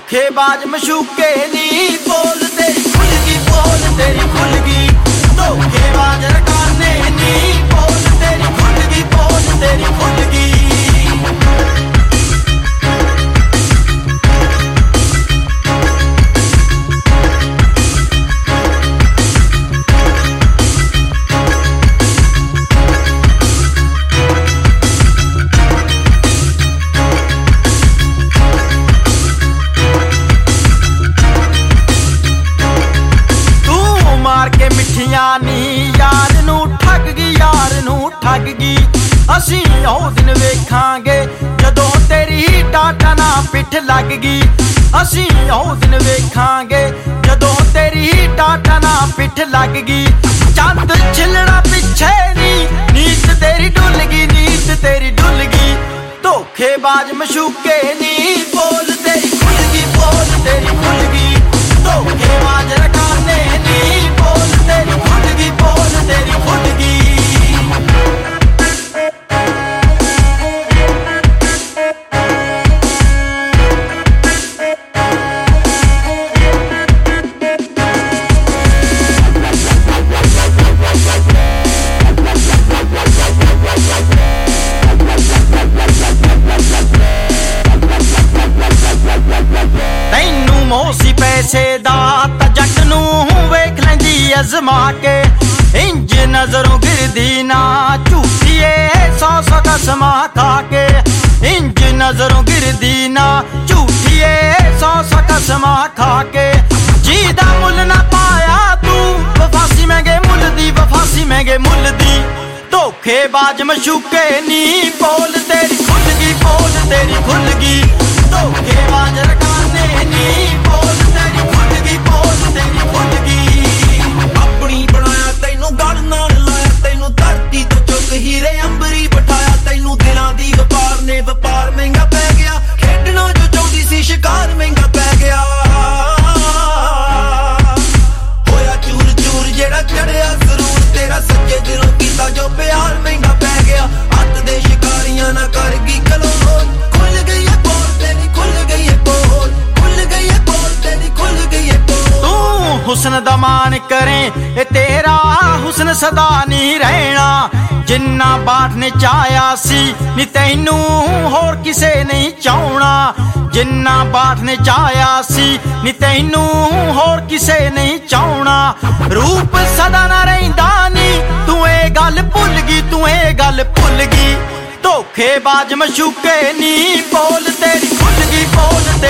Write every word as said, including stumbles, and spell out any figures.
धोखेबाज मशूके नी बोल तेरी खुल गई, बोल तेरी खुल गई। धोखेबाज रकाने नी बोल तेरी खुल गई, बोल तेरी खुल गई। नी यार नू ठग गई, यार नू ठग गई। असी ओ दिन वेखांगे जदों तेरी टाटा ना पिठ लग गई। असी ओ दिन वेखांगे जदों तेरी टाटा ना पिठ लग गई। चंद छिलड़ा पिछे नी नीत तेरी डुल गई, नीत तेरी डुल गई। धोखेबाज मशूके नी बोल तेरी खुल गई, बोल तेरी खुल गई। धोखेबाज रकाने नी बोल तेरी खुल गई, बोल तेरी खुल गई। तैनू मोसी पैसे दा ता जट नू वेख लैंदी अजमा के। इंज नजरों गिरदी ना झूठिए सौ सौ कसमा खा के। इंज नजरों गिरदी ना झूठिए सौ सौ कसमा खा के। जी दा मुल ना पाया तू वफासी महंगे मुल दी, वफासी महंगे मुल दी। धोखेबाज मशूके नी बोल तेरी खुल गई, बोल तेरी खुल गई। धोखेबाज रकाने नी बोल तेरी खुल गई, बोल तेरी खुल गई। अपनी बनाया तैनू गल नाल लाया, तैनू धरती तो चुक हीरे अंबरी बिठाया। तैनू दिलां दी व्यापार ने व्यापार महंगा पै गया। खेडना जो चाहती सी शिकार महंगा पै गया। होया चूर चूर जेड़ा चढ़िया जरूर तेरा सच्चे दिलों कीता जो प्यार महंगा पै गया। हत्थ दे शिकारियां ना कर गई कलोल। खुल गई है बोल तेरी खुल गई है बोल, खुल गई है बोल तेरी खुल गई है बोल। तू हुस्न दा मान करे ए तेरा हुस्न सदा नहीं रहना। जिन्ना बाट ने चाया सी नी तैनू होर किसे नहीं चाहना। जिन्ना बाट ने चाया सी नी तैनू होर किसे नहीं चाहना। रूप सदा ना रहिंदा नी तू ए गल भुल गई, तू ए गल भुल गई। धोखेबाज मशूके नी बोल तेरी खुल गई, बोल